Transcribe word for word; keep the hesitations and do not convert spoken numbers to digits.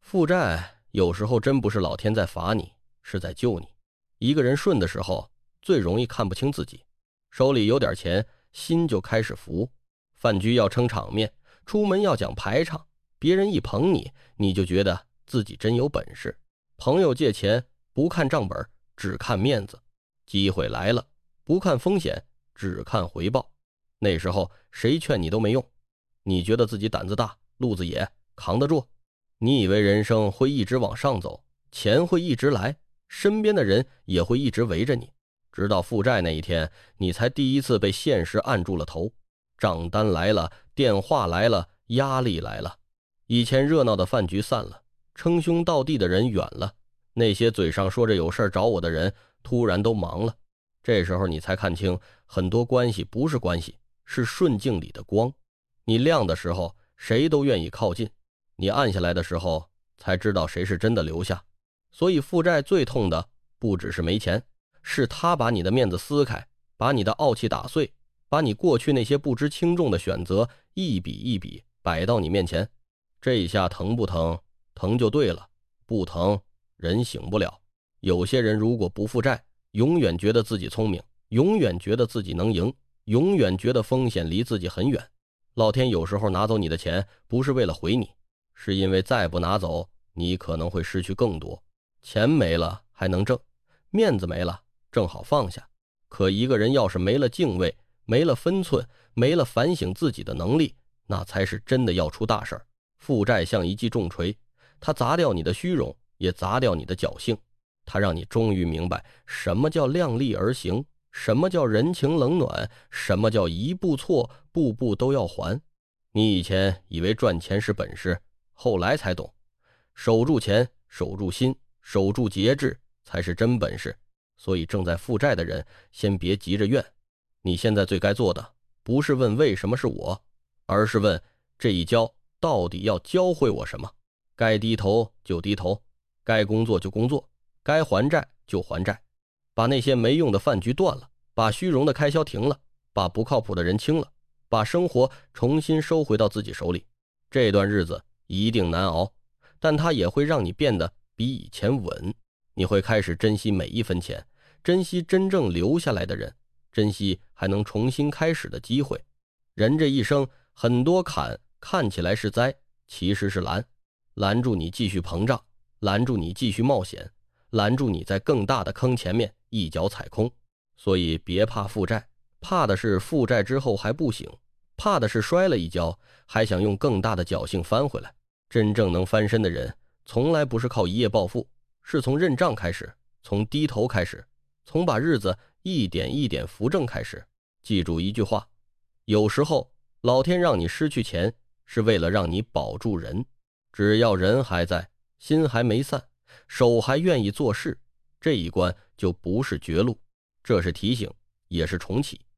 负债有时候真不是老天在罚你，是在救你。一个人顺的时候最容易看不清自己，手里有点钱，心就开始浮。饭局要撑场面，出门要讲排场，别人一捧你，你就觉得自己真有本事。朋友借钱不看账本，只看面子。机会来了，不看风险，只看回报。那时候谁劝你都没用，你觉得自己胆子大，路子野，扛得住。你以为人生会一直往上走，钱会一直来，身边的人也会一直围着你，直到负债那一天，你才第一次被现实按住了头。账单来了，电话来了，压力来了。以前热闹的饭局散了，称兄道弟的人远了，那些嘴上说着有事找我的人突然都忙了。这时候你才看清，很多关系不是关系，是顺境里的光。你亮的时候谁都愿意靠近，你暗下来的时候才知道谁是真的留下。所以负债最痛的不只是没钱，是他把你的面子撕开，把你的傲气打碎，把你过去那些不知轻重的选择一笔一笔摆到你面前。这一下疼不疼？疼就对了，不疼人醒不了。有些人如果不负债，永远觉得自己聪明，永远觉得自己能赢，永远觉得风险离自己很远。老天有时候拿走你的钱，不是为了回你，是因为再不拿走，你可能会失去更多。钱没了还能挣，面子没了正好放下。可一个人要是没了敬畏，没了分寸，没了反省自己的能力，那才是真的要出大事儿。负债像一记重锤，它砸掉你的虚荣，也砸掉你的侥幸。它让你终于明白什么叫量力而行，什么叫人情冷暖，什么叫一步错步步都要还。你以前以为赚钱是本事，后来才懂，守住钱，守住心，守住节制才是真本事。所以正在负债的人先别急着怨，你现在最该做的不是问为什么是我，而是问这一教到底要教会我什么。该低头就低头，该工作就工作，该还债就还债。把那些没用的饭局断了，把虚荣的开销停了，把不靠谱的人清了，把生活重新收回到自己手里。这段日子一定难熬，但它也会让你变得比以前稳。你会开始珍惜每一分钱，珍惜真正留下来的人，珍惜还能重新开始的机会。人这一生很多坎看起来是灾，其实是拦，拦住你继续膨胀，拦住你继续冒险，拦住你在更大的坑前面一脚踩空。所以别怕负债，怕的是负债之后还不醒，怕的是摔了一跤还想用更大的侥幸翻回来。真正能翻身的人从来不是靠一夜暴富，是从认账开始，从低头开始，从把日子一点一点扶正开始。记住一句话，有时候老天让你失去钱，是为了让你保住人。只要人还在，心还没散，手还愿意做事，这一关就不是绝路。这是提醒，也是重启。